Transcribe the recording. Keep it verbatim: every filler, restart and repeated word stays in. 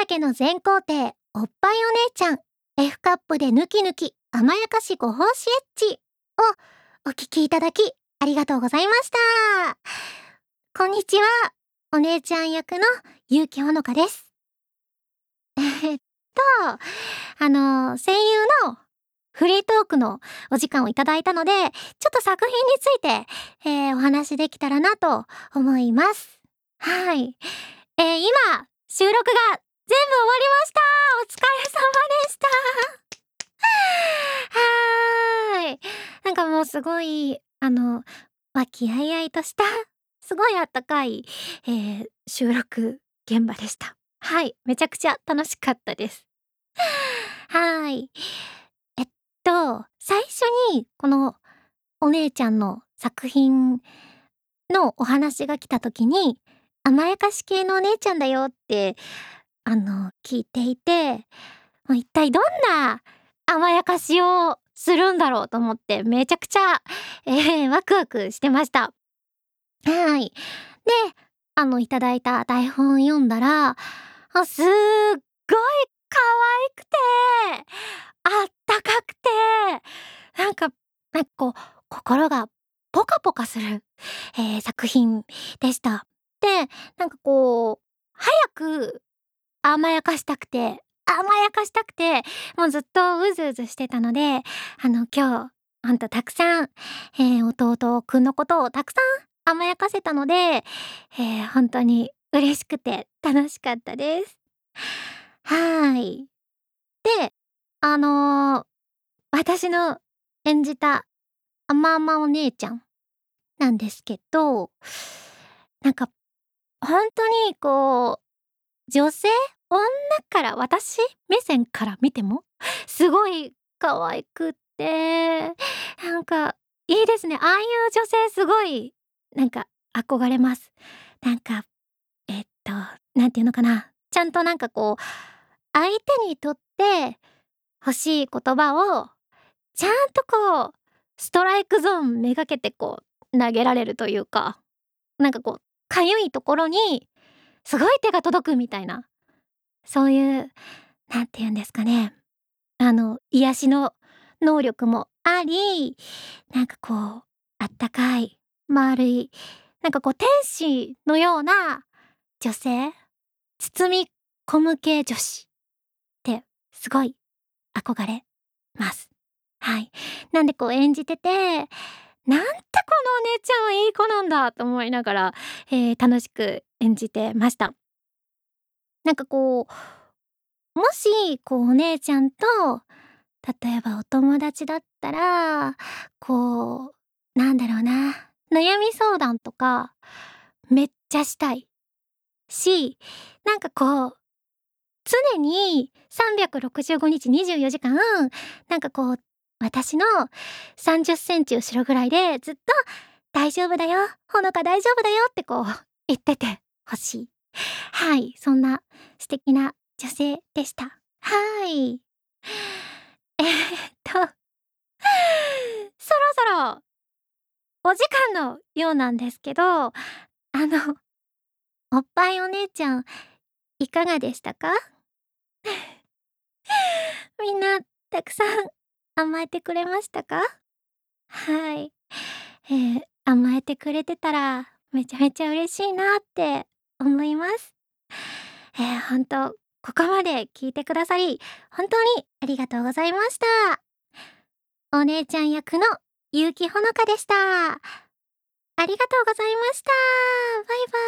けの全工程、おっぱいお姉ちゃん、F カップでヌキヌキ、甘やかしご奉仕エッチをお聞きいただき、ありがとうございました。こんにちは、お姉ちゃん役の結城ほのかです。えっと、あの、声優のフリートークのお時間をいただいたので、ちょっと作品について、えー、お話できたらなと思います。はい。えー、今、収録が全部終わりました。お疲れ様でした。はーい。なんかもうすごい、あの、和気あいあいとした、すごいあったかい、えー、収録現場でした。はい。めちゃくちゃ楽しかったです。はい。えっと、最初にこのお姉ちゃんの作品のお話が来た時に、甘やかし系のお姉ちゃんだよって、あの、聞いていて、もう一体どんな甘やかしをするんだろうと思って、めちゃくちゃ、えー、ワクワクしてました。はい。で、あの、いただいた台本読んだら、あ、すっごい可愛くて、あったかくて、なんか、なんかこう、心がポカポカする、えー、作品でした。で、なんかこう、早く甘やかしたくて、甘やかしたくて、もうずっとうずうずしてたので、あの、今日、ほんとたくさん、えー、弟くんのことをたくさん甘やかせたので、えー、ほんとに嬉しくて楽しかったです。はい。で、あの、私の演じた甘々お姉ちゃんなんですけど、なんか、ほんとにこう、女性女から私目線から見ても、すごい可愛くって、なんか、いいですね。ああいう女性すごい、なんか憧れます。なんか、えっと、なんていうのかな、ちゃんとなんかこう、相手にとって欲しい言葉を、ちゃんとこう、ストライクゾーンめがけてこう、投げられるというか、なんかこう、かゆいところに、すごい手が届くみたいな、そういう、なんて言うんですかね、あの、癒しの能力もあり、なんかこう、あったかい、丸い、なんかこう天使のような女性、包み込む系女子ってすごい憧れます。はい。なんでこう演じてて、なんてこのお姉ちゃんはいい子なんだと思いながら、えー、楽しく演じてました。なんかこう、もしこうお姉ちゃんと、例えばお友達だったら、こう、なんだろうな、悩み相談とかめっちゃしたいし、なんかこう、常にさんびゃくろくじゅうごにちにじゅうよじかん、なんかこう、私のさんじゅっセンチ後ろぐらいでずっと大丈夫だよ、ほのか大丈夫だよってこう言ってて欲しい。はい、そんな素敵な女性でした。はい。えーっと、そろそろお時間のようなんですけど、あの、おっぱいお姉ちゃんいかがでしたか？みんなたくさん甘えてくれましたか？はい。えー、甘えてくれてたらめちゃめちゃ嬉しいなって思います。えー、ほんと、ここまで聞いてくださり、本当にありがとうございました。お姉ちゃん役の結城ほのかでした。ありがとうございました。バイバイ。